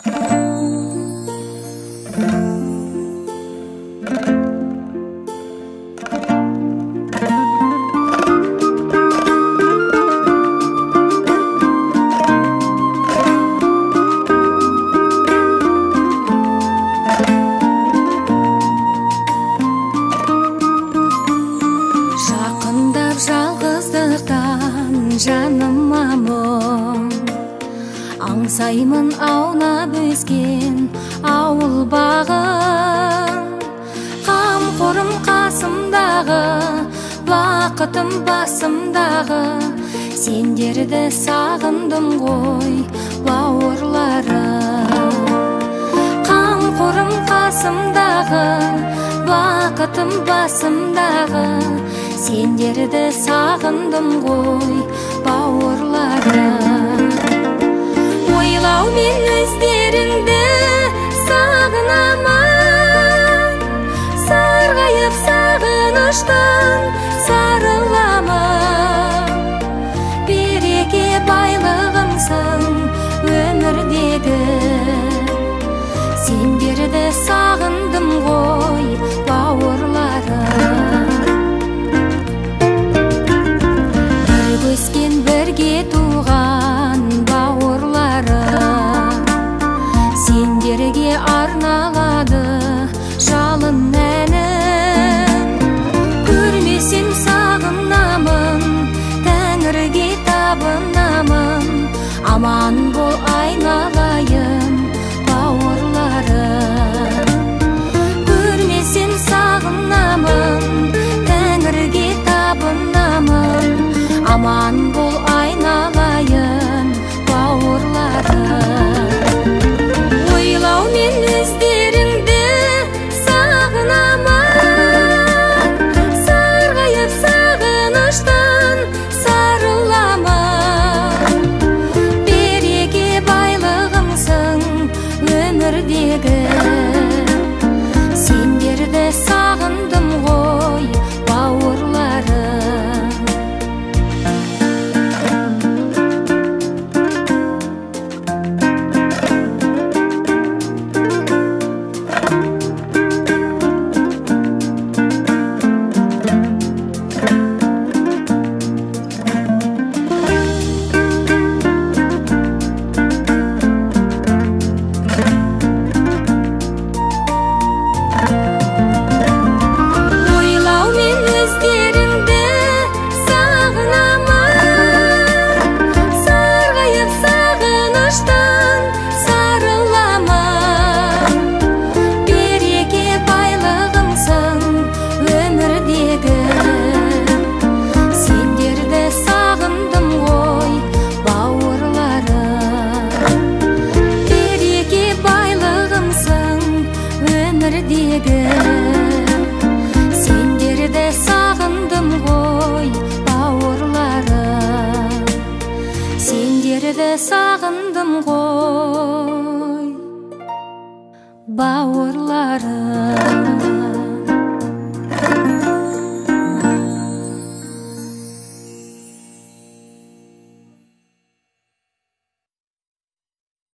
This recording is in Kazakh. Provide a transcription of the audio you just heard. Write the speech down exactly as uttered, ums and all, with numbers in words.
Жаныма мұң аңсаймын аунап өскен ауыл бағын, қамқорым қасымдағы, бақытым басымдағы, сендерді сағындым ғой бауырларым. Қамқорым қасымдағы, бақытым басымдағы, сендерді сағындым ғой бауырларым. Ойлау мен өздеріңді сағынамын, сарғайып сағыныштан сарыламын. Береке байлығымсың өмірдегі, сендерді сағындым ғой бауырларым. Өскен бірге туған бауырларым, сендерге арналады жалын әнім. Көрмесем сағынамын, Тәңірге табынамын, аман бол айналайын бауырларым. Көрмесем сағынамын, Тәңірге табынамын, аман бол айналайын бауырларым. Ойлау мен өздеріңді сағынамын, сарғайып сағыныштан сарыламын. Береке байлығымсың өмірдегі, сендерді сағындым ғой бауырларым. Сендерді сағындым ғой бауырларым, сендерді сағындым ғой бауырларым.